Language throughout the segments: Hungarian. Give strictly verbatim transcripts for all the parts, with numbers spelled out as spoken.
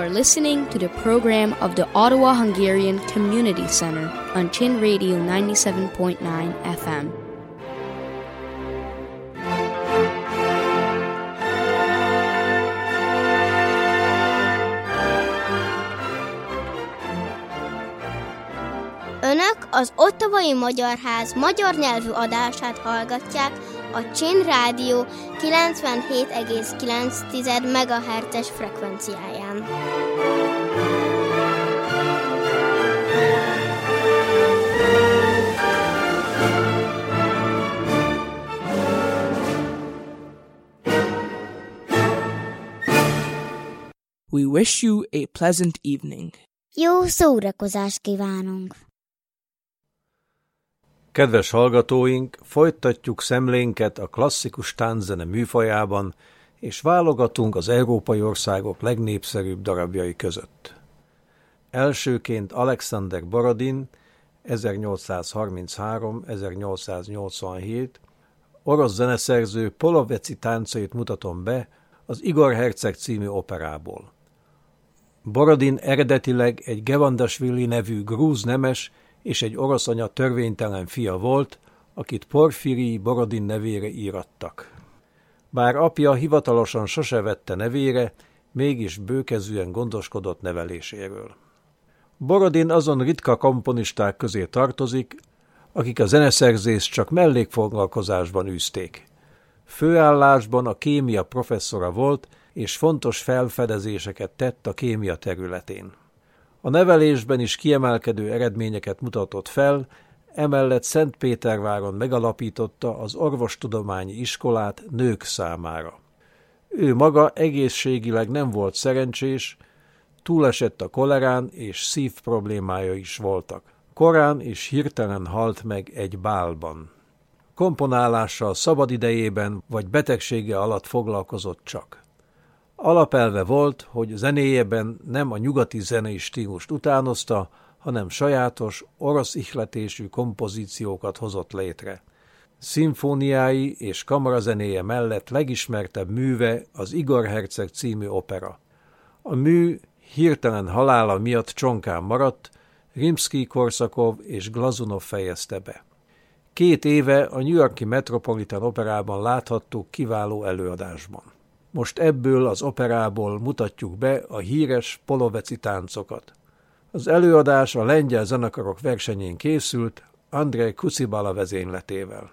are listening to the program of the Ottawa Hungarian Community Center on Chin Radio ninety-seven point nine F M. Önök az Ottawai Magyar Ház magyar nyelvű adását hallgatják a Chin Rádió kilencvenhét egész kilenc megahertzes frekvenciáján. We wish you a pleasant evening. Jó szórakozást kívánunk! Kedves hallgatóink, folytatjuk szemlénket a klasszikus tánczene műfajában, és válogatunk az európai országok legnépszerűbb darabjai között. Elsőként Alexander Borodin, ezernyolcszázharminchárom-ezernyolcszáznyolcvanhét, orosz zeneszerző poloveci táncait mutatom be az Igor Herceg című operából. Borodin eredetileg egy Gevandasvili nevű grúz nemes és egy orosz anya törvénytelen fia volt, akit Porfirij Borodin nevére írattak. Bár apja hivatalosan sose vette nevére, mégis bőkezűen gondoskodott neveléséről. Borodin azon ritka komponisták közé tartozik, akik a zeneszerzést csak mellékfoglalkozásban űzték. Főállásban a kémia professzora volt, és fontos felfedezéseket tett a kémia területén. A nevelésben is kiemelkedő eredményeket mutatott fel, emellett Szentpéterváron megalapította az orvostudományi iskolát nők számára. Ő maga egészségileg nem volt szerencsés, túlesett a kolerán és szív problémája is voltak. Korán és hirtelen halt meg egy bálban. Komponálással szabadidejében vagy betegsége alatt foglalkozott csak. Alapelve volt, hogy zenéjében nem a nyugati zenei stílust utánozta, hanem sajátos, orosz ihletésű kompozíciókat hozott létre. Szimfóniái és kamarazenéje mellett legismertebb műve az Igor Herceg című opera. A mű hirtelen halála miatt csonkán maradt, Rimszkij-Korszakov és Glazunov fejezte be. Két éve a New York-i Metropolitan Operában láthattuk kiváló előadásban. Most ebből az operából mutatjuk be a híres poloveci táncokat. Az előadás a lengyel zenekarok versenyén készült, Andrej Kucibala vezényletével.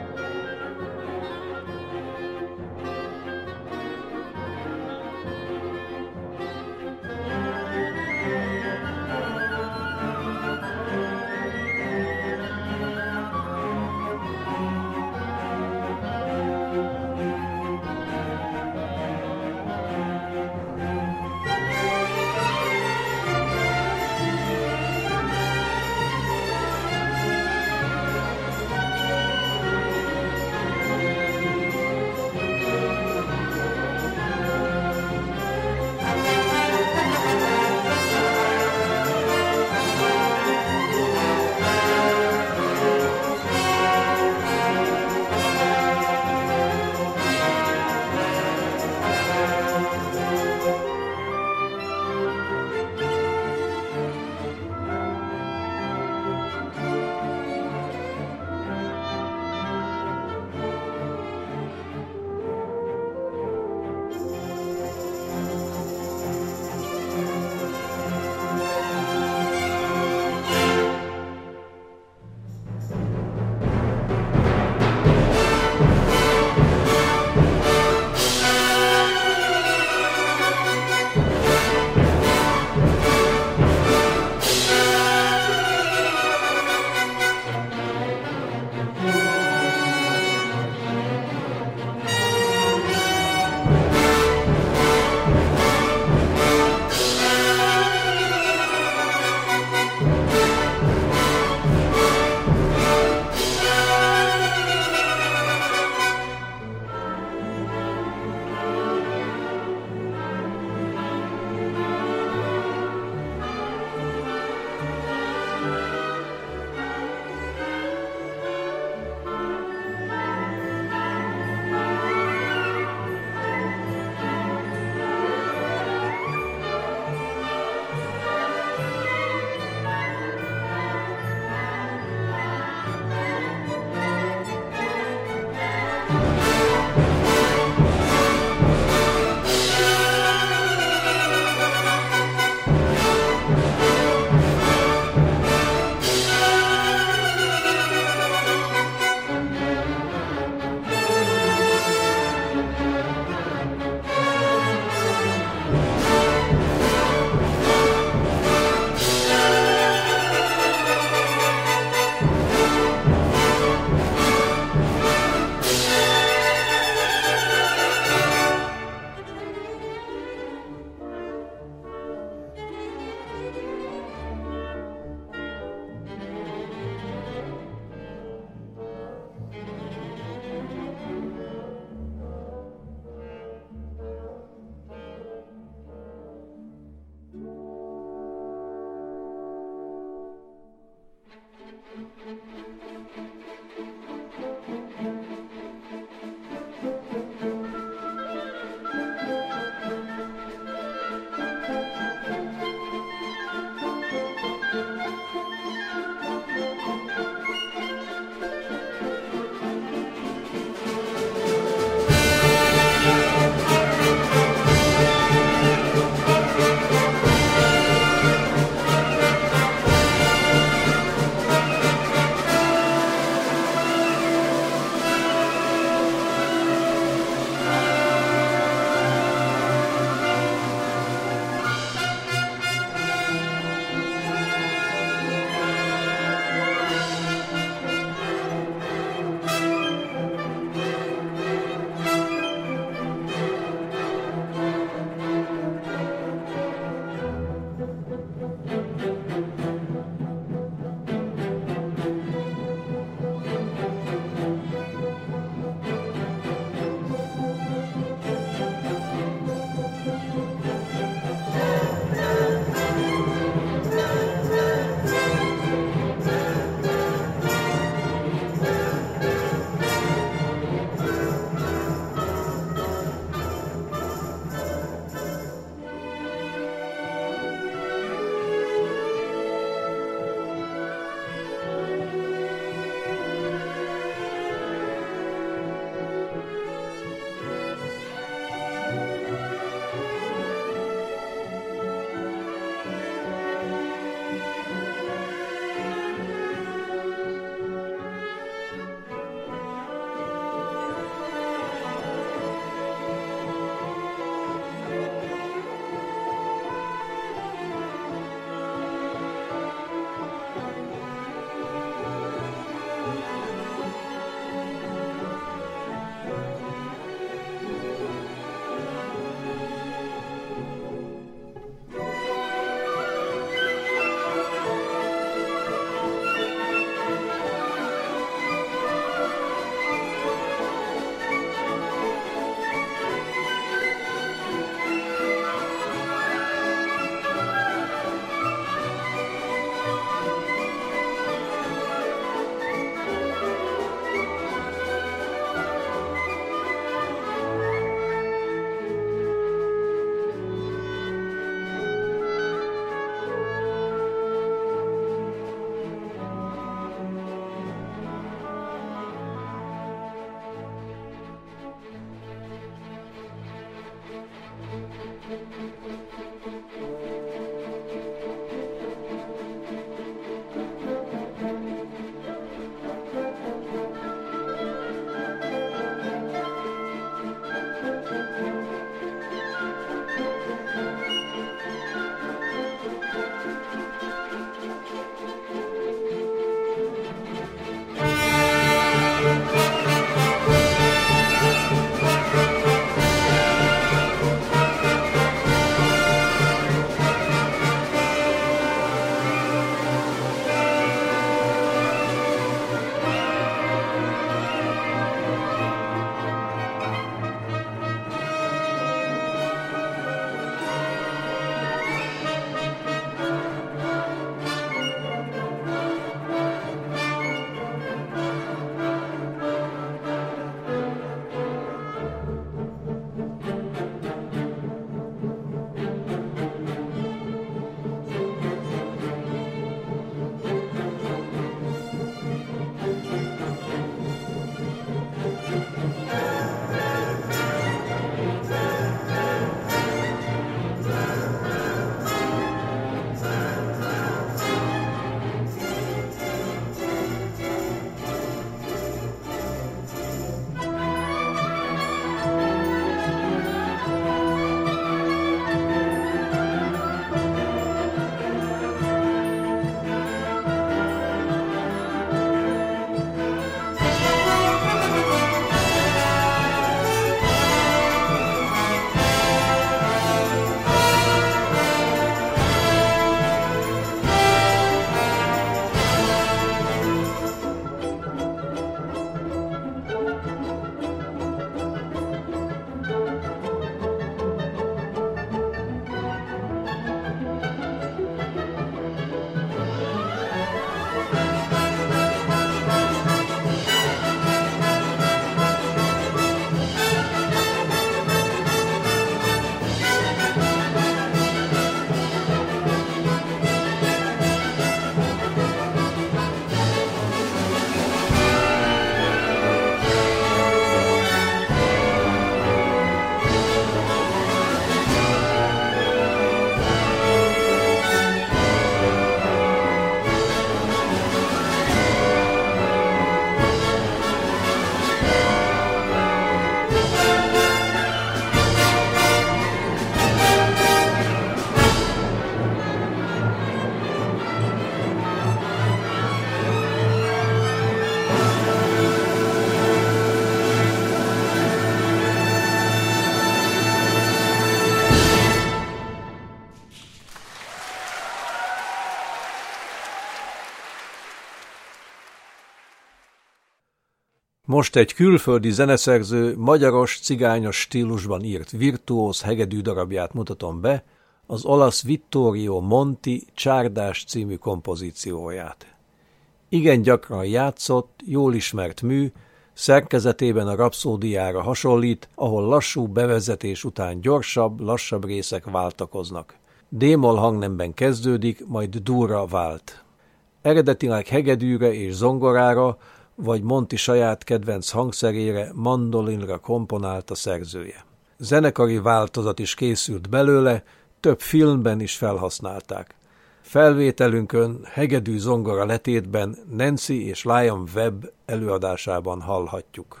Most egy külföldi zeneszerző magyaros, cigányos stílusban írt virtuóz hegedű darabját mutatom be, az olasz Vittorio Monti Csárdás című kompozícióját. Igen gyakran játszott, jól ismert mű, szerkezetében a rapszódiára hasonlít, ahol lassú bevezetés után gyorsabb, lassabb részek váltakoznak. D-moll hangnemben kezdődik, majd durra vált. Eredetileg hegedűre és zongorára, vagy Monti saját kedvenc hangszerére, mandolinra komponált a szerzője. Zenekari változat is készült belőle, több filmben is felhasználták. Felvételünkön hegedű zongora letétben Nancy és Liam Webb előadásában hallhatjuk.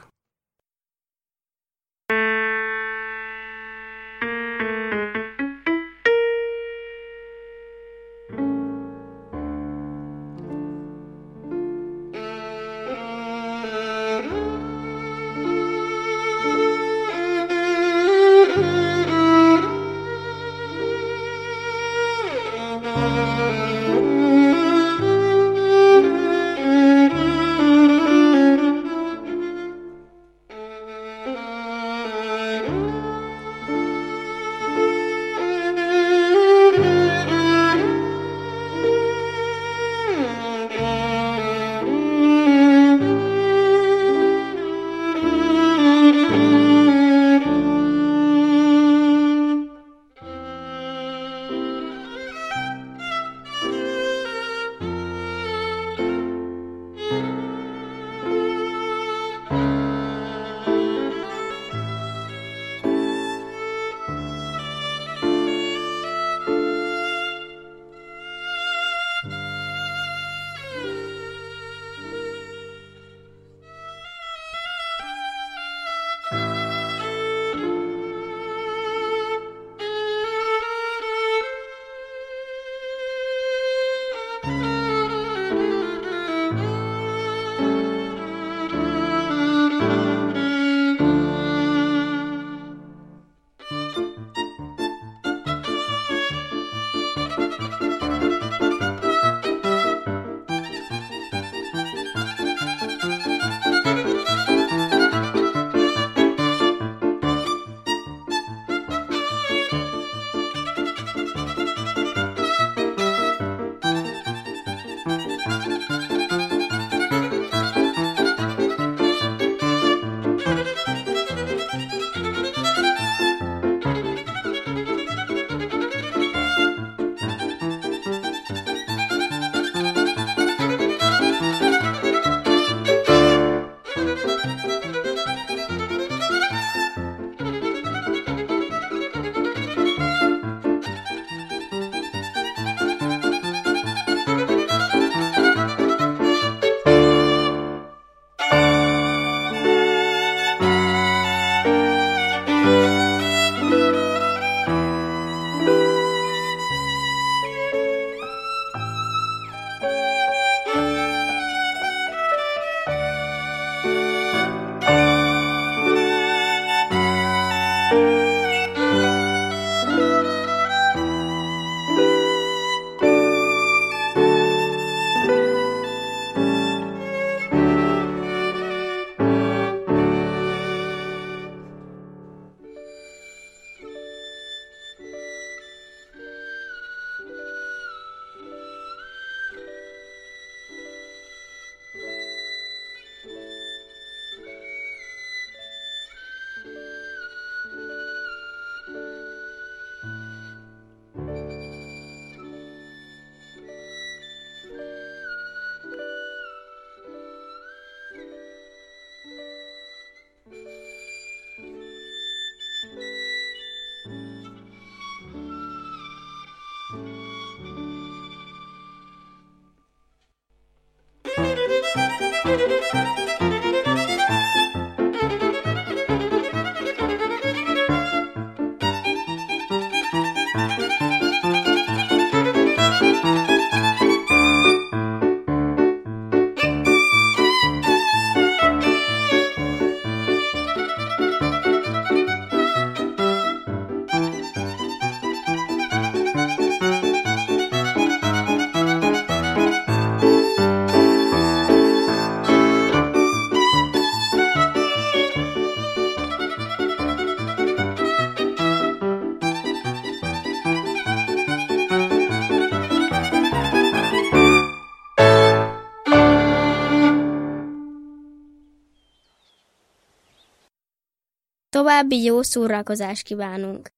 További jó szórakozást kívánunk!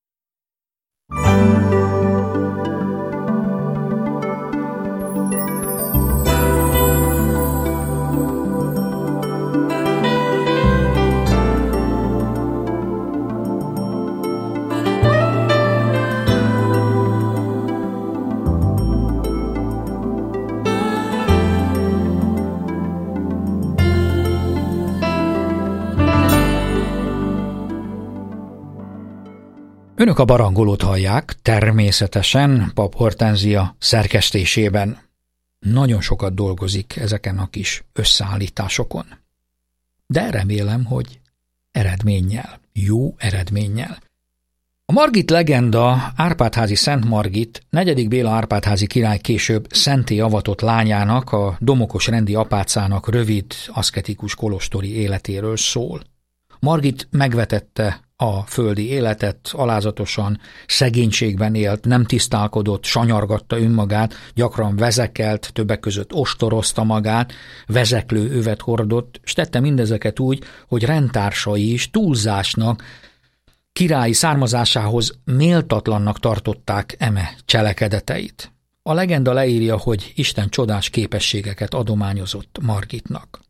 Önök a barangolót hallják, természetesen Pap Hortenzia szerkesztésében. Nagyon sokat dolgozik ezeken a kis összeállításokon. De remélem, hogy eredménnyel, jó eredménnyel. A Margit legenda Árpádházi Szent Margit, negyedik Béla Árpádházi király később szentté avatott lányának, a domokos rendi apácának rövid, aszketikus kolostori életéről szól. Margit megvetette a földi életet, alázatosan, szegénységben élt, nem tisztálkodott, sanyargatta önmagát, gyakran vezekelt, többek között ostorozta magát, vezeklő övet hordott, és tette mindezeket úgy, hogy rendtársai is túlzásnak, királyi származásához méltatlannak tartották eme cselekedeteit. A legenda leírja, hogy Isten csodás képességeket adományozott Margitnak.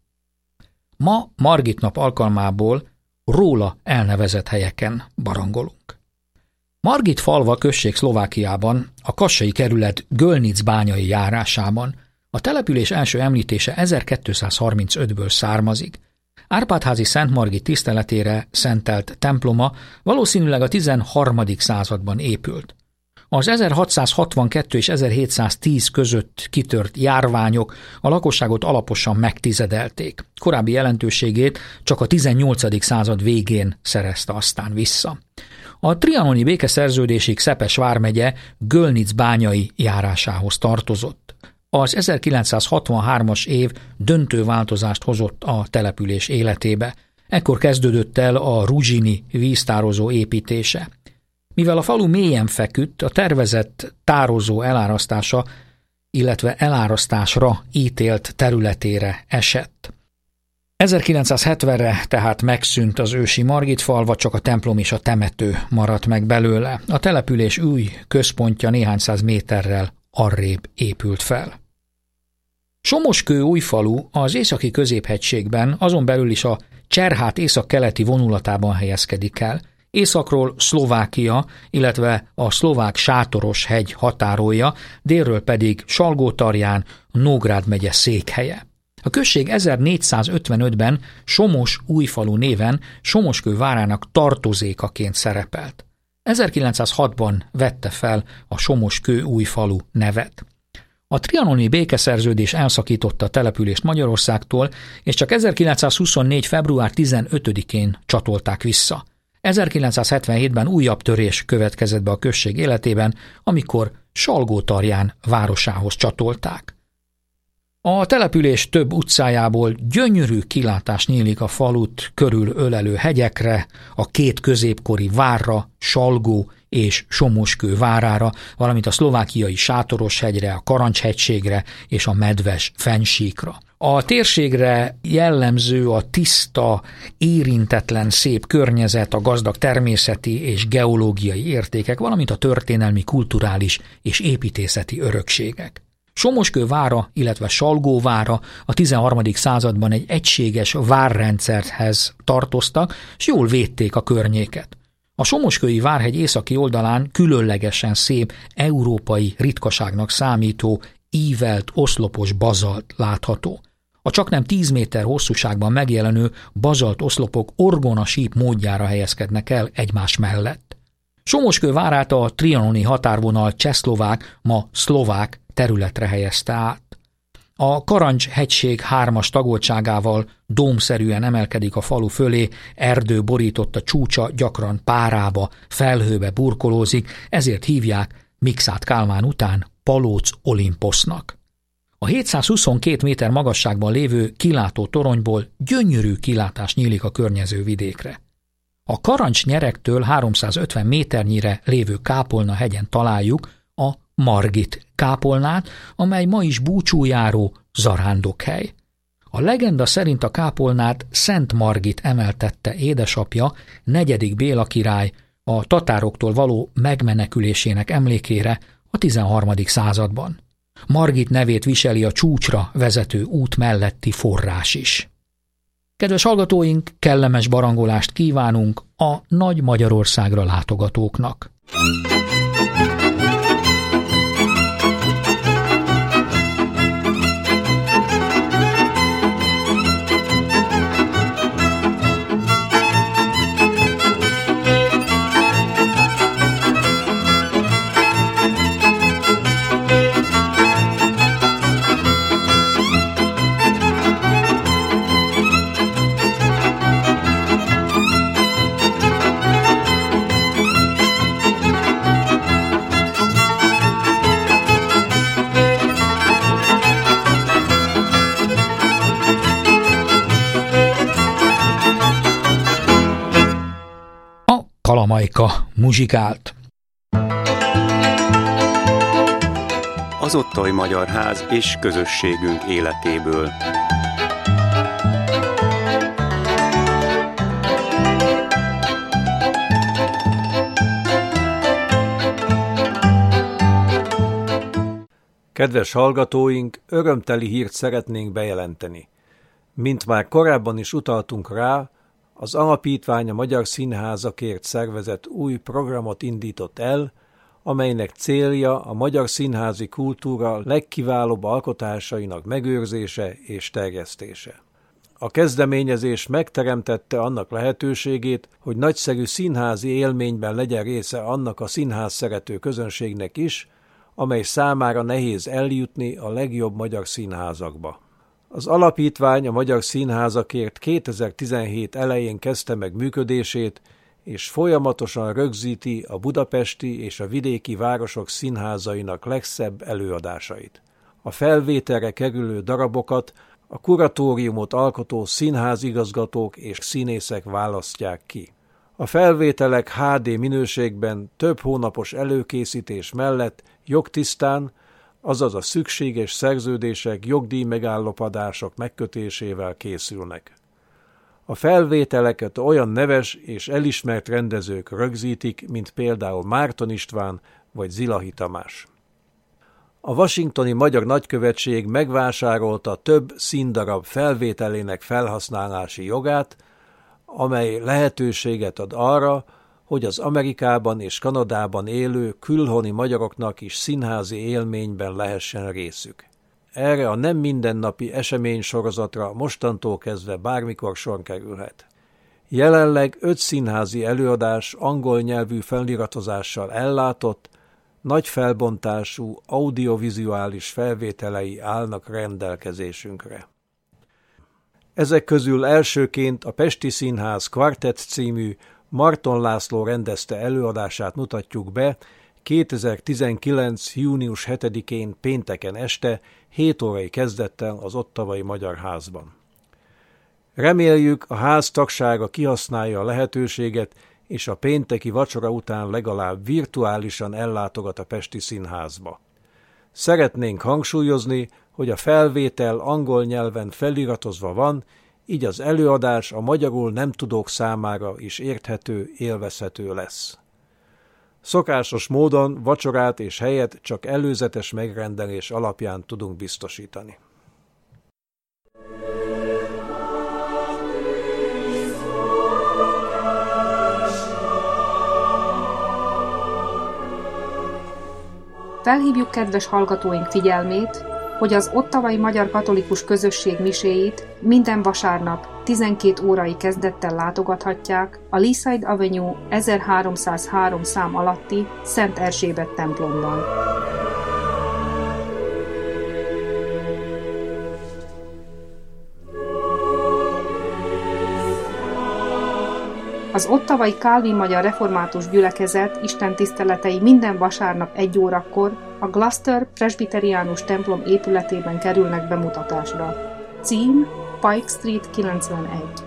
Ma Margit nap alkalmából róla elnevezett helyeken barangolunk. Margit falva község Szlovákiában, a kassai kerület Gölnic-bányai járásában. A település első említése ezerkétszázharmincötből származik. Árpádházi Szent Margit tiszteletére szentelt temploma valószínűleg a tizenharmadik században épült. Az ezerhatszázhatvankettő és ezerhétszáztíz között kitört járványok a lakosságot alaposan megtizedelték. Korábbi jelentőségét csak a tizennyolcadik század végén szerezte aztán vissza. A trianoni békeszerződésig Szepes vármegye Gölnic-bányai járásához tartozott. Az ezerkilencszázhatvanhármas év döntő változást hozott a település életébe. Ekkor kezdődött el a Ruzsini víztározó építése. Mivel a falu mélyen feküdt, a tervezett tározó elárasztása, illetve elárasztásra ítélt területére esett. ezerkilencszázhetvenre tehát megszűnt az ősi Margit falva, csak a templom és a temető maradt meg belőle. A település új központja néhány száz méterrel arrébb épült fel. Somoskő újfalu az északi középhegységben, azon belül is a Cserhát északkeleti vonulatában helyezkedik el. Északról Szlovákia, illetve a szlovák Sátoros hegy határolja, délről pedig Salgótarján, Nógrád megye székhelye. A község ezernégyszázötvenötben Somos újfalu néven Somoskő várának tartozékaként szerepelt. ezerkilencszázhatban vette fel a Somoskő újfalu nevet. A trianoni békeszerződés elszakította a települést Magyarországtól, és csak ezerkilencszázhuszonnégy. február tizenötödikén csatolták vissza. ezerkilencszázhetvenhétben újabb törés következett be a község életében, amikor Salgótarján városához csatolták. A település több utcájából gyönyörű kilátás nyílik a falut körül ölelő hegyekre, a két középkori várra, Salgó és Somoskő várára, valamint a szlovákiai Sátoros-hegyre, a Karancs-hegységre és a Medves fennsíkra. A térségre jellemző a tiszta, érintetlen szép környezet, a gazdag természeti és geológiai értékek, valamint a történelmi, kulturális és építészeti örökségek. Somoskő vára, illetve Salgó vára a tizenharmadik században egy egységes várrendszerhez tartoztak, és jól védték a környéket. A Somoskői várhegy északi oldalán különlegesen szép, európai ritkaságnak számító, ívelt, oszlopos bazalt látható. A csaknem tíz méter hosszúságban megjelenő bazalt oszlopok orgonasíp módjára helyezkednek el egymás mellett. Somoskő várát a trianoni határvonal csehszlovák, ma szlovák területre helyezte át. A Karancs-hegység hármas tagoltságával dómszerűen emelkedik a falu fölé, erdő borította csúcsa gyakran párába, felhőbe burkolózik, ezért hívják Mikszát Kálmán után Palóc Olimposznak. A hétszázhuszonkét méter magasságban lévő kilátó toronyból gyönyörű kilátás nyílik a környező vidékre. A Karancs nyeregtől háromszázötven méternyire lévő Kápolna hegyen találjuk a Margit kápolnát, amely ma is búcsújáró zarándokhely. A legenda szerint a kápolnát Szent Margit emeltette édesapja, negyedik Béla király a tatároktól való megmenekülésének emlékére a tizenharmadik században. Margit nevét viseli a csúcsra vezető út melletti forrás is. Kedves hallgatóink, kellemes barangolást kívánunk a Nagy Magyarországra látogatóknak. Kalamajka muzsikált. Az Ottawai Magyar Ház és közösségünk életéből. Kedves hallgatóink, örömteli hírt szeretnénk bejelenteni. Mint már korábban is utaltunk rá, az alapítvány a Magyar Színházakért szervezet új programot indított el, amelynek célja a magyar színházi kultúra legkiválóbb alkotásainak megőrzése és terjesztése. A kezdeményezés megteremtette annak lehetőségét, hogy nagyszerű színházi élményben legyen része annak a színház szerető közönségnek is, amely számára nehéz eljutni a legjobb magyar színházakba. Az alapítvány a Magyar Színházakért kétezer-tizenhét elején kezdte meg működését, és folyamatosan rögzíti a budapesti és a vidéki városok színházainak legszebb előadásait. A felvételre kerülő darabokat a kuratóriumot alkotó színházigazgatók és színészek választják ki. A felvételek há dé minőségben több hónapos előkészítés mellett jogtisztán, azaz a szükséges szerződések, jogdíj megállapodások megkötésével készülnek. A felvételeket olyan neves és elismert rendezők rögzítik, mint például Márton István vagy Zilahi Tamás. A washingtoni magyar nagykövetség megvásárolta több színdarab felvételének felhasználási jogát, amely lehetőséget ad arra, hogy az Amerikában és Kanadában élő külhoni magyaroknak is színházi élményben lehessen részük. Erre a nem mindennapi eseménysorozatra mostantól kezdve bármikor sor kerülhet. Jelenleg öt színházi előadás angol nyelvű feliratozással ellátott, nagy felbontású audiovizuális felvételei állnak rendelkezésünkre. Ezek közül elsőként a Pesti Színház Kvartett című Marton László rendezte előadását mutatjuk be kétezer-tizenkilenc. június hetedikén pénteken este hét órai kezdettel az Ottawai Magyar Házban. Reméljük, a ház tagsága kihasználja a lehetőséget, és a pénteki vacsora után legalább virtuálisan ellátogat a Pesti Színházba. Szeretnénk hangsúlyozni, hogy a felvétel angol nyelven feliratozva van, így az előadás a magyarul nem tudók számára is érthető, élvezhető lesz. Szokásos módon vacsorát és helyet csak előzetes megrendelés alapján tudunk biztosítani. Felhívjuk kedves hallgatóink figyelmét, hogy az Ottawai Magyar Katolikus Közösség miséit minden vasárnap tizenkét órai kezdettel látogathatják a Leaside Avenue ezerháromszázhárom szám alatti Szent Erzsébet templomban. Az Ottawai Kálvin Magyar Református Gyülekezet istentiszteletei minden vasárnap egy órakor a Gloucester Presbiteriánus templom épületében kerülnek bemutatásra. Cím Pike Street kilencvenegy.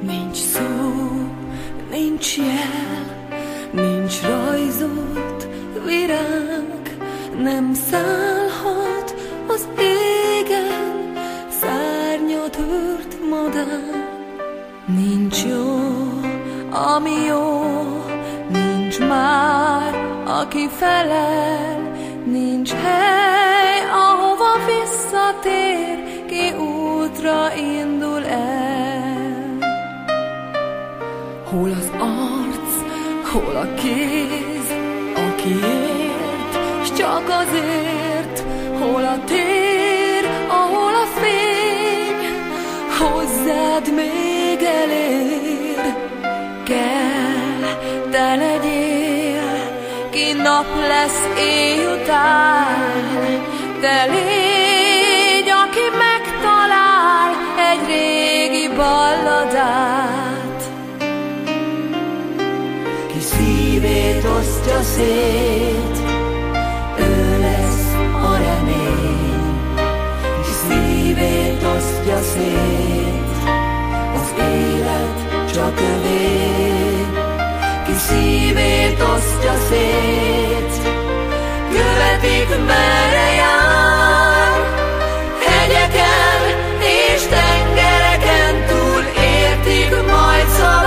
Nincs szó, nincs jel, nincs rajzolt virág, nem szállhat az égen szárnyat hört madár. Nincs jó, ami jó, nincs már, aki felel, nincs hely, ahova visszatér, ki útra indul el. Hol az arc, hol a kéz, aki ért, s csak azért, hol a tér, ahol a fény hozzád még elér. Kell, te legyél, ki nap lesz éj után, te légy, aki megtalál egy régi balladát. Ki szívét osztja szét, ő lesz a remény. Ki szívét osztja szét, az élet csak övé. Ki szívét osztja szét, követik merre jár. Hegyeken és tengereken túl értik majd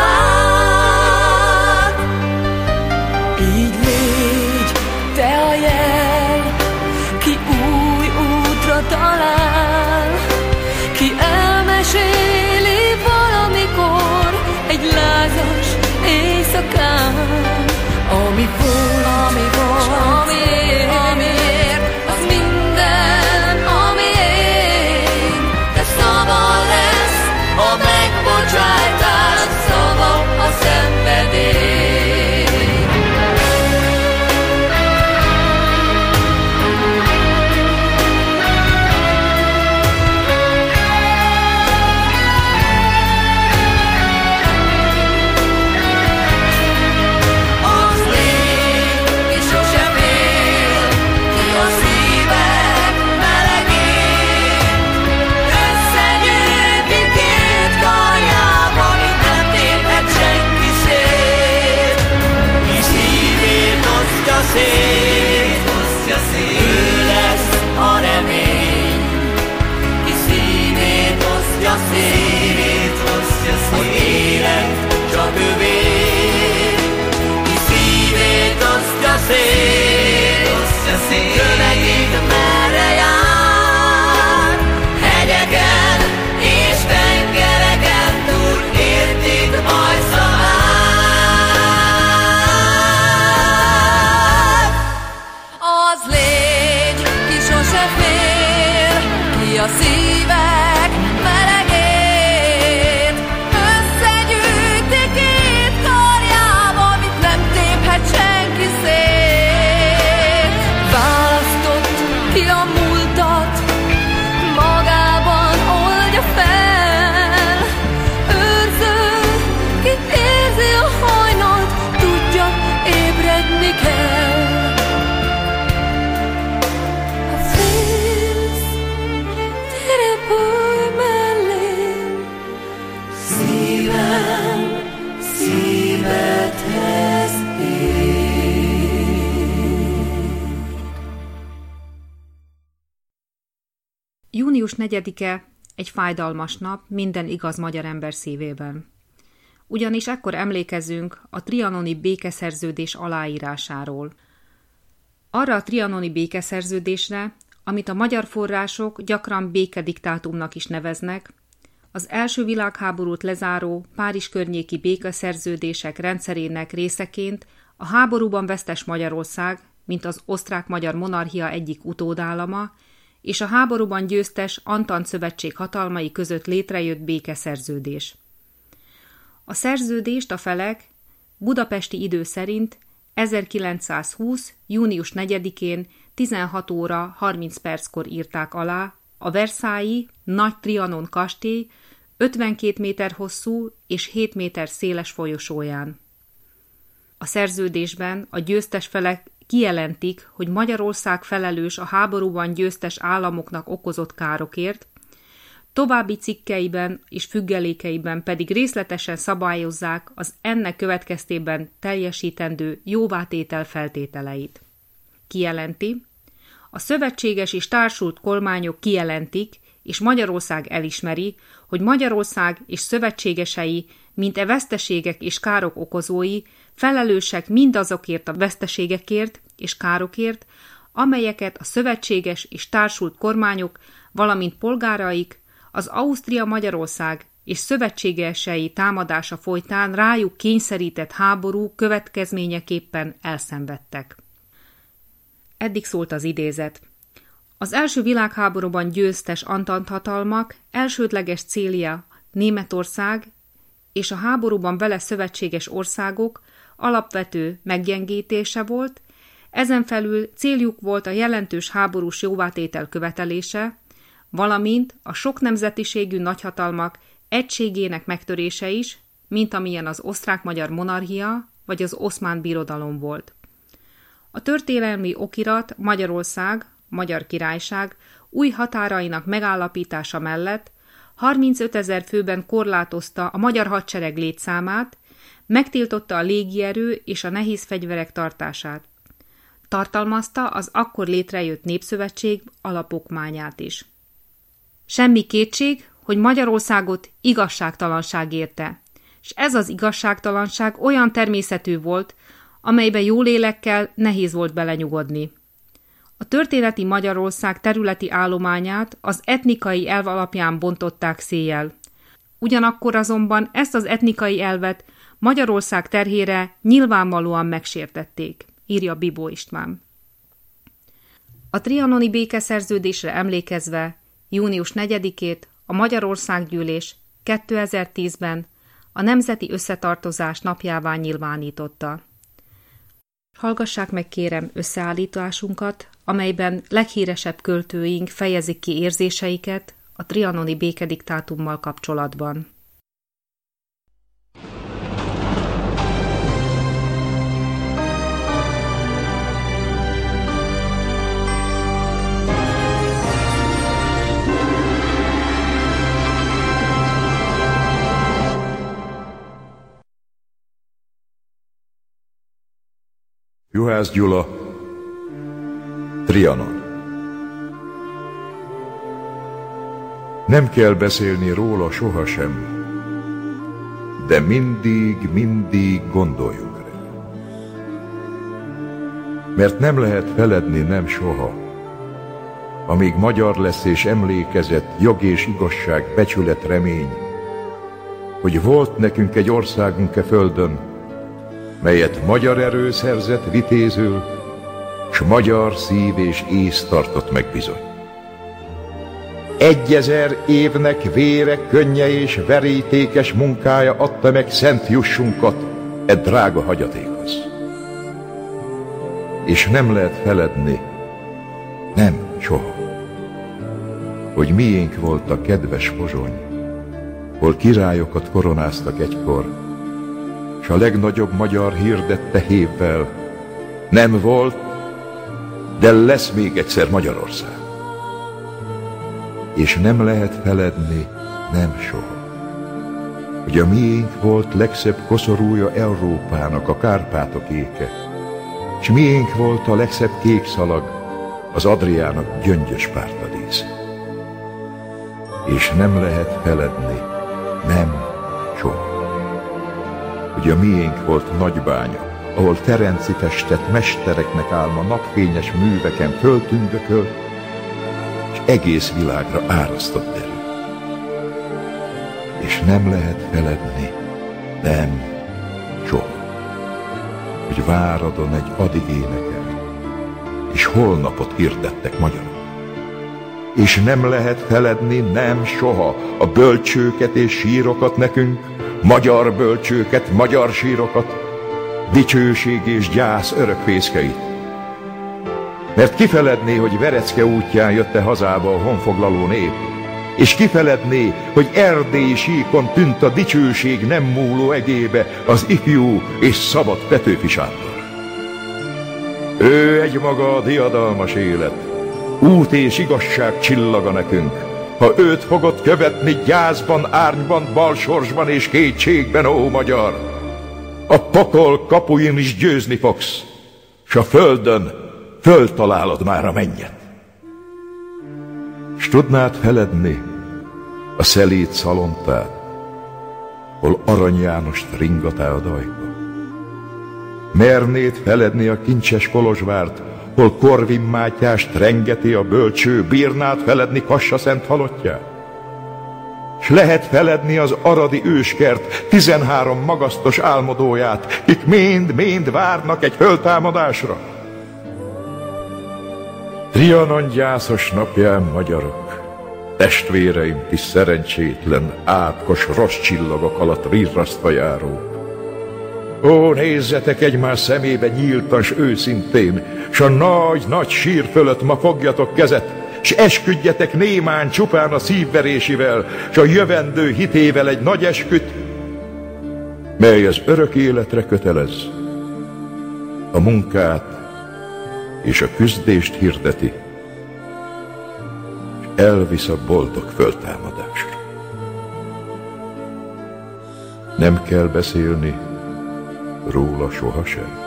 szavát. Így légy te a jel, ki új útra talál, ki elmeséli valamikor egy lázas éjszakán, ami volt, ami volt, ami ér, ami ér, az minden, ami ér. De szava lesz a megbocsátás, szava a szenvedély. A szívek melegét összegyűjti két karjába, amit nem téphet senki szét. Választott ki a múltat, magában oldja fel. Őrző, ki érzi a hajnalt, tudja, ébredni kell. június negyedike egy fájdalmas nap minden igaz magyar ember szívében. Ugyanis ekkor emlékezünk a trianoni békeszerződés aláírásáról. Arra a trianoni békeszerződésre, amit a magyar források gyakran békediktátumnak is neveznek, az első világháborút lezáró Párizs környéki békeszerződések rendszerének részeként a háborúban vesztes Magyarország, mint az osztrák-magyar monarchia egyik utódállama, és a háborúban győztes Antant szövetség hatalmai között létrejött békeszerződés. A szerződést a felek budapesti idő szerint ezerkilencszázhúsz. június negyedikén tizenhat óra harminc perckor írták alá a Versailles Nagy Trianon kastély ötvenkét méter hosszú és hét méter széles folyosóján. A szerződésben a győztes felek kijelentik, hogy Magyarország felelős a háborúban győztes államoknak okozott károkért, további cikkeiben és függelékeiben pedig részletesen szabályozzák az ennek következtében teljesítendő jóvátétel feltételeit. Kijelenti, a szövetséges és társult kormányok kijelentik, és Magyarország elismeri, hogy Magyarország és szövetségesei, mint e veszteségek és károk okozói, felelősek mindazokért a veszteségekért és károkért, amelyeket a szövetséges és társult kormányok, valamint polgáraik az Ausztria-Magyarország és szövetségesei támadása folytán rájuk kényszerített háború következményeképpen elszenvedtek. Eddig szólt az idézet. Az első világháborúban győztes antanthatalmak elsődleges célja Németország és a háborúban vele szövetséges országok alapvető meggyengítése volt, ezen felül céljuk volt a jelentős háborús jóvátétel követelése, valamint a sok nemzetiségű nagyhatalmak egységének megtörése is, mint amilyen az osztrák-magyar monarchia vagy az Oszmán Birodalom volt. A történelmi okirat Magyarország, Magyar Királyság új határainak megállapítása mellett harmincötezer főben korlátozta a magyar hadsereg létszámát, megtiltotta a légierő és a nehéz fegyverek tartását. Tartalmazta az akkor létrejött Népszövetség alapokmányát is. Semmi kétség, hogy Magyarországot igazságtalanság érte, és ez az igazságtalanság olyan természetű volt, amelybe jólélekkel nehéz volt belenyugodni. A történeti Magyarország területi állományát az etnikai elv alapján bontották széjjel. Ugyanakkor azonban ezt az etnikai elvet Magyarország terhére nyilvánvalóan megsértették, írja Bibó István. A trianoni békeszerződésre emlékezve június negyedikét a Magyarországgyűlés kétezer-tízben a Nemzeti Összetartozás napjává nyilvánította. Hallgassák meg kérem összeállításunkat, amelyben leghíresebb költőink fejezik ki érzéseiket a trianoni békediktátummal kapcsolatban. Juhász Gyula, Trianon. Nem kell beszélni róla sohasem, de mindig, mindig gondoljunk rá. Mert nem lehet feledni nem soha, amíg magyar lesz és emlékezet, jog és igazság, becsület, remény, hogy volt nekünk egy országunk e földön, melyet magyar erő szerzett vitézül, s magyar szív és ész tartott meg bizony. Egyezer évnek vére, könnye és verítékes munkája adta meg szent jussunkat e drága hagyatékhoz. És nem lehet feledni, nem soha, hogy miénk volt a kedves Pozsony, hol királyokat koronáztak egykor, s a legnagyobb magyar hirdette hévvel, nem volt, de lesz még egyszer Magyarország. És nem lehet feledni, nem soha, hogy a miénk volt legszebb koszorúja Európának a Kárpátok éke, s miénk volt a legszebb kék szalag az Adriának gyöngyös pártadísze. És nem lehet feledni, nem soha, hogy a miénk volt Nagybánya, ahol Terenci festett mestereknek álma napfényes műveken föltündökölt, és egész világra árasztott erő. És nem lehet feledni, nem, soha, hogy Váradon egy adi énekel, és holnapot hirdettek magyarok. És nem lehet feledni, nem, soha a bölcsőket és sírokat nekünk, magyar bölcsőket, magyar sírokat, dicsőség és gyász örökfészkeit. Mert kifeledné, hogy Verecke útján jött-e hazába a honfoglaló nép, és kifeledné, hogy erdélyi síkon tűnt a dicsőség nem múló egébe az ifjú és szabad Petőfi Sándor. Ő egymaga a diadalmas élet, út és igazság csillaga nekünk, ha őt fogod követni gyászban, árnyban, balsorsban és kétségben, ó magyar. A pokol kapuin is győzni fogsz, s a földön föltalálod már a mennyet. S tudnád feledni a szelíd szalontát, hol Arany Jánost ringatá a dajka? Mernéd feledni a kincses Kolozsvárt, hol Korvin Mátyást rengeti a bölcső? Bírnád feledni Kassa Szent halottját? S lehet feledni az aradi őskert tizenhárom magasztos álmodóját, kik mind-mind várnak egy föltámadásra? Trianon gyászos napján, magyarok, testvéreim, kis szerencsétlen, átkos rossz csillagok alatt virrasztva járók. Ó, nézzetek egymás szemébe nyíltan s őszintén, s a nagy-nagy sír fölött ma fogjatok kezet, s esküdjetek némán csupán a szívverésével, s a jövendő hitével egy nagy esküt, mely az örök életre kötelez, a munkát és a küzdést hirdeti, és elvisz a boldog föltámadásra. Nem kell beszélni róla sohasem,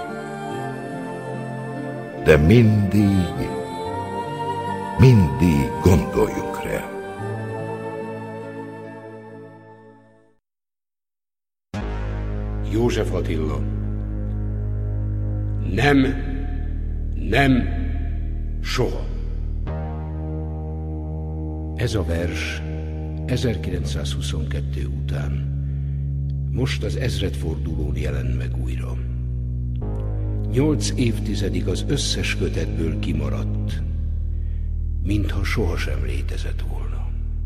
de mindig, mindig gondoljunk rá. József Attila. Nem, nem, soha. Ez a vers ezerkilencszázhuszonkettő után most az ezredfordulón jelent meg újra. Nyolc évtizedig az összes kötetből kimaradt, mintha sohasem létezett volna.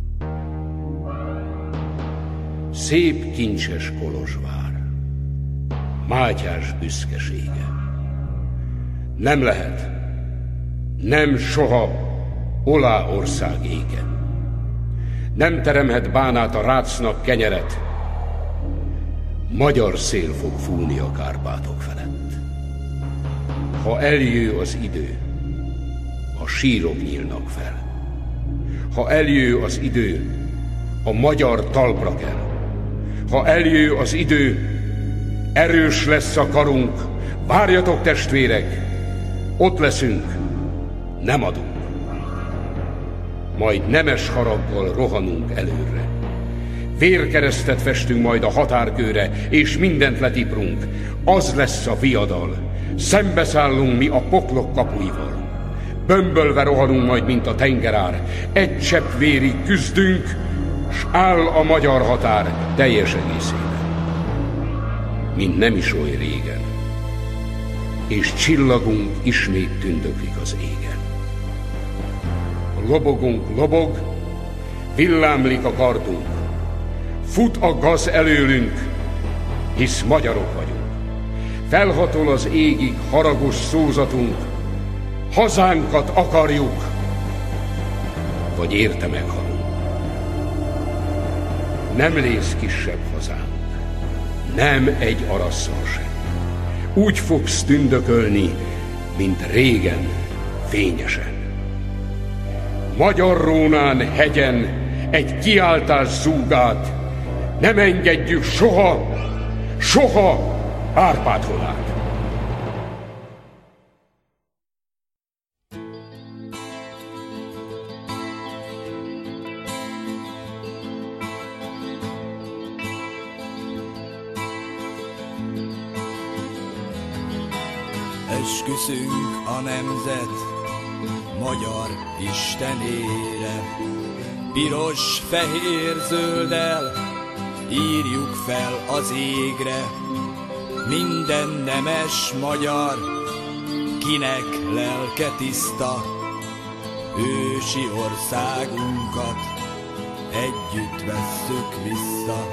Szép kincses Kolozsvár, Mátyás büszkesége. Nem lehet, nem soha olá ország ége. Nem teremhet bánát a rácnak kenyeret, magyar szél fog fújni a Kárpátok felett. Ha eljő az idő, a sírok nyílnak fel. Ha eljő az idő, a magyar talpra kell. Ha eljő az idő, erős lesz a karunk. Várjatok, testvérek, ott leszünk, nem adunk. Majd nemes haraggal rohanunk előre. Vérkeresztet festünk majd a határkőre, és mindent letiprunk. Az lesz a viadal. Szembeszállunk mi a poklok kapuival. Bömbölve rohanunk majd, mint a tengerár. Egy csepp vérig küzdünk, s áll a magyar határ teljes egészében. Mint nem is oly régen. És csillagunk ismét tündöklik az égen. A lobogunk lobog, villámlik a kardunk. Fut a gaz előlünk, hisz magyarok vagyunk. Felhatol az égig haragos szózatunk, hazánkat akarjuk, vagy érte meghalunk. Nem lész kisebb hazánk, nem egy arasszal sem. Úgy fogsz tündökölni, mint régen, fényesen. Magyarrónán hegyen egy kiáltás zúgát, nem engedjük soha, soha Árpád holát. Esküszünk a nemzet magyar istenére, piros, fehér, zölddel írjuk fel az égre. Minden nemes magyar, kinek lelke tiszta, ősi országunkat együtt vesszük vissza.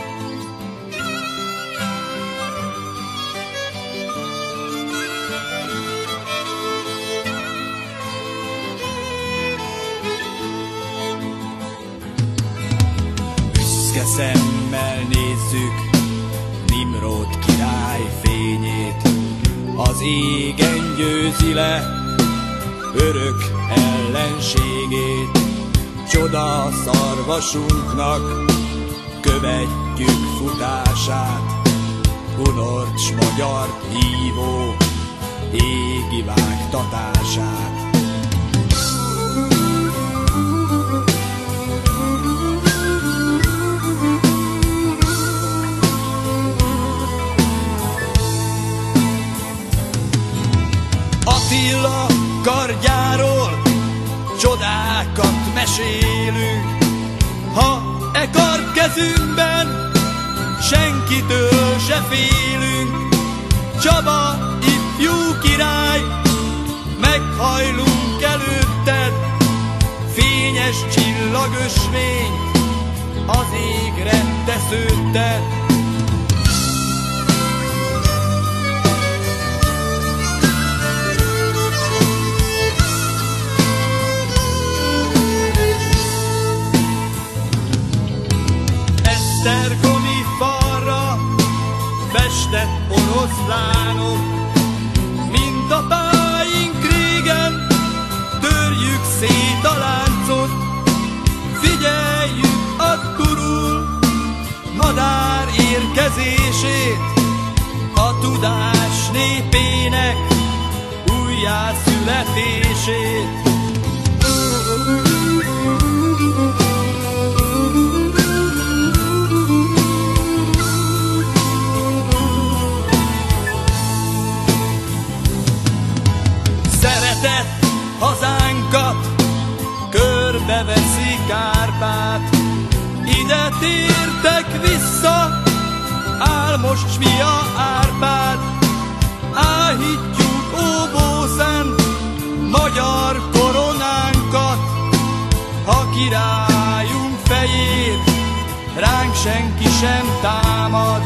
Büszke szemmel nézzük Nimród király fényét, az égen győzi le örök ellenségét, csoda szarvasunknak, követjük futását, unort s magyart hívó égi vágtatását. Attila kardjáról csodákat mesélünk, ha e kard kezünkben senkitől se félünk. Csaba, ifjú király, meghajlunk előtted, fényes csillagösvény az égre tesződted. Esztergomi falra festett oroszlánok, mint apáink régen, törjük szét a láncot, figyeljük a turul madár érkezését, a tudás népének újjászületését. Szeretett hazánkat körbeveszi Kárpát, ide tértek vissza Álmos fia Árpád. Áhítjuk óvószent magyar koronánkat, ha királyunk fejét ránk senki sem támad.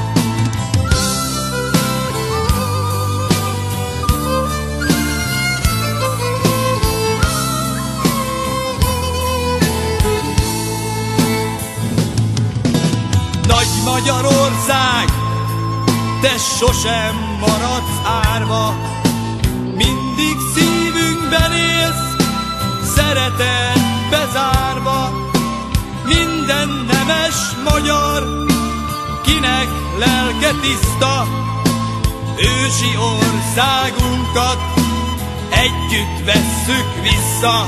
Nagy Magyarország, te sosem maradsz árva, mindig szívünkben élsz, szeretetbe zárva. Minden nemes magyar, kinek lelke tiszta, ősi országunkat együtt vesszük vissza.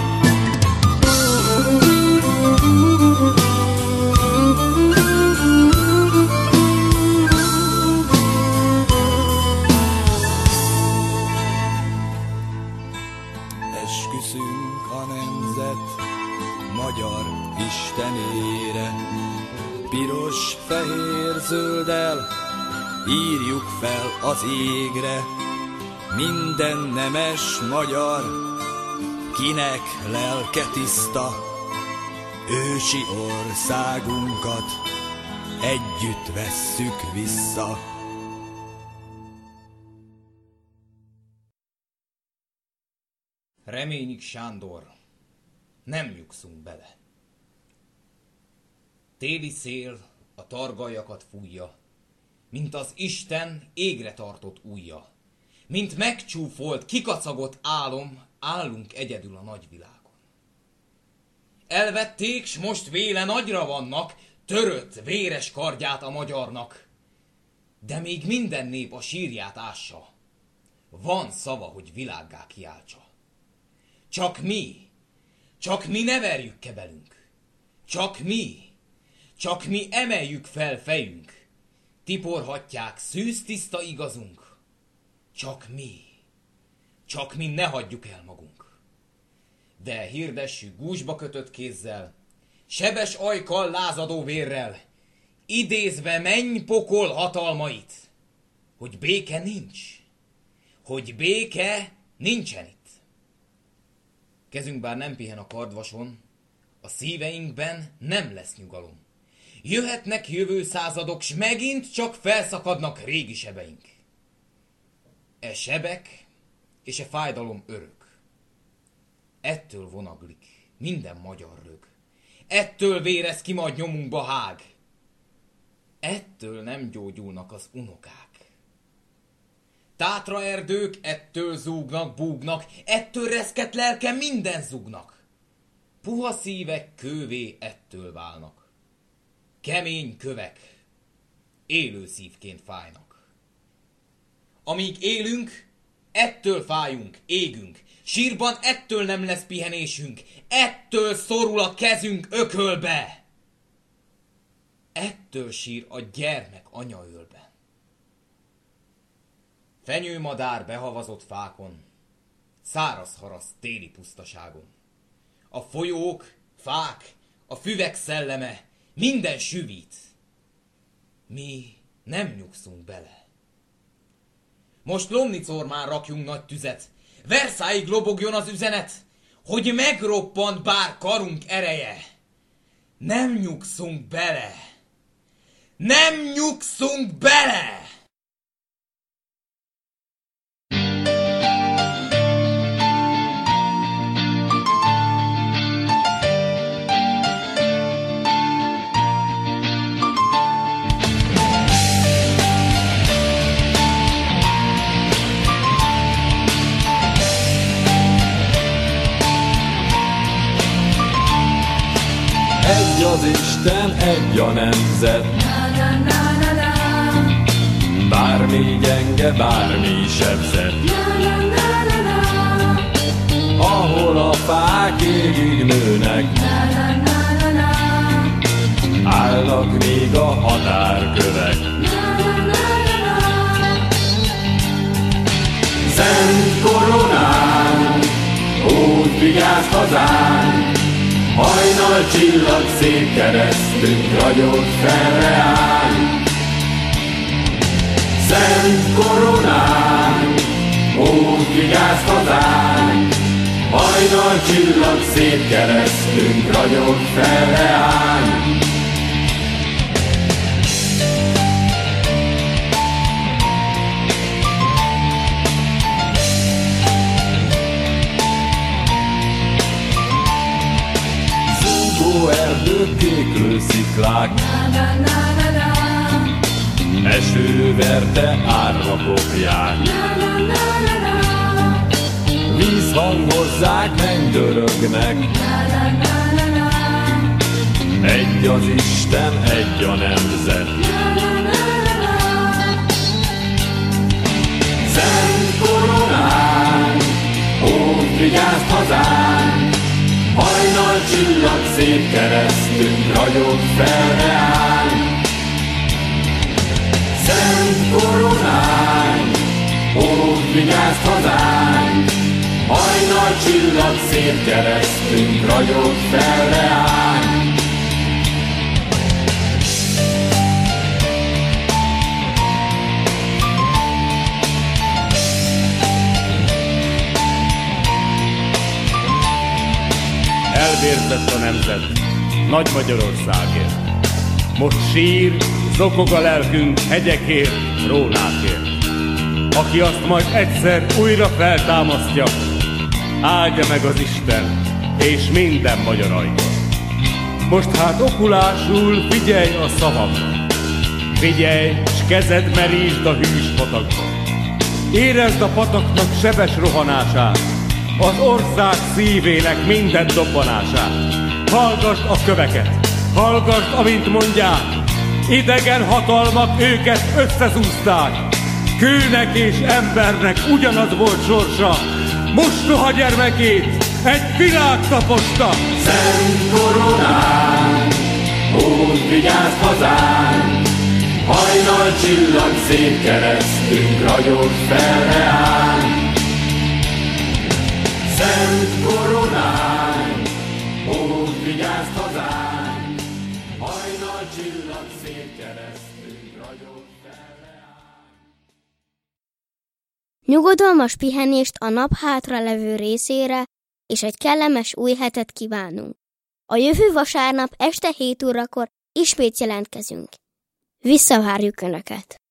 Esküszünk a nemzet magyar istenére, piros, fehér, zölddel írjuk fel az égre. Minden nemes magyar, kinek lelke tiszta, ősi országunkat együtt vesszük vissza. Reményik Sándor, nem nyugszunk bele. Téli szél a targaljakat fújja, mint az Isten égre tartott ujja. Mint megcsúfolt, kikacagott álom, állunk egyedül a nagyvilágon. Elvették, s most véle nagyra vannak, törött, véres kardját a magyarnak. De még minden nép a sírját ássa, van szava, hogy világgá kiáltsa. Csak mi, csak mi ne verjük kebelünk, csak mi, csak mi emeljük fel fejünk, tiporhatják szűztiszta igazunk, csak mi, csak mi ne hagyjuk el magunk. De hirdessük gúzsba kötött kézzel, sebes ajkkal lázadó vérrel, idézve menny pokol hatalmait, hogy béke nincs, hogy béke nincsen itt. Kezünk bár nem pihen a kardvason, a szíveinkben nem lesz nyugalom. Jöhetnek jövő századok, s megint csak felszakadnak régi sebeink. E sebek és e fájdalom örök. Ettől vonaglik minden magyar rög. Ettől vérez ki majd nyomunkba hág. Ettől nem gyógyulnak az unokák. Tátra erdők ettől zúgnak, búgnak, ettől reszket lelke minden zugnak. Puha szívek kővé ettől válnak. Kemény kövek élő szívként fájnak. Amíg élünk, ettől fájunk, égünk. Sírban ettől nem lesz pihenésünk. Ettől szorul a kezünk ökölbe. Ettől sír a gyermek anyaölben. Fenyőmadár behavazott fákon, száraz haraszt téli pusztaságon. A folyók, fák, a füvek szelleme minden süvít. Mi nem nyugszunk bele. Most Lomnicórmán rakjunk nagy tüzet, Versailles-ig lobogjon az üzenet, hogy megroppant bár karunk ereje. Nem nyugszunk bele. Nem nyugszunk bele! Egy az Isten, egy a nemzet. Bármi gyenge, bármi sebzett. Ahol a fák égig nőnek, állnak még a határkövek. Szent koronán, úgy vigyázz hazánk, hajnal csillag szép keresztünk ragyog fel reánk. Szent koronán, úgy vigyázz hazánk, hajnal csillag szép keresztünk ragyog fel reánk. Erdők, kéklő sziklák, eső verte árva kopják. Vízhanghozzák, mennydörögnek. Egy az Isten, egy a nemzet. Szent koronán, úgy vigyázz hazánk, hajnal csillag szép keresztünk ragyog fel reánk. Szent koronán, úgy vigyázz hazánk, hajnal csillag szép keresztünk ragyog fel reánk. Elvérzett a nemzet Nagy Magyarországért. Most sír, zokog a lelkünk hegyekért, rólákért. Aki azt majd egyszer újra feltámasztja, áldja meg az Isten és minden magyar ajkot. Most hát okulásul figyelj a szavamra. Figyelj, s kezed merítsd a hűs patakba. Érezd a pataknak sebes rohanását, az ország szívének minden dobbanását. Hallgasd a köveket, hallgasd, amint mondják, idegen hatalmak őket összezúzták. Kőnek és embernek ugyanaz volt sorsa, mostoha gyermekét egy világ taposta. Szent koronán, úgy vigyázz hazánk, hajnal csillag szép keresztünk ragyog fel reánk. Szent koronán, úgy vigyázz hazánk, hajnal csillag szép keresztünk ragyog fel reánk. Nyugodalmas pihenést a nap hátra levő részére, és egy kellemes új hetet kívánunk. A jövő vasárnap este hét órakor ismét jelentkezünk. Visszavárjuk Önöket!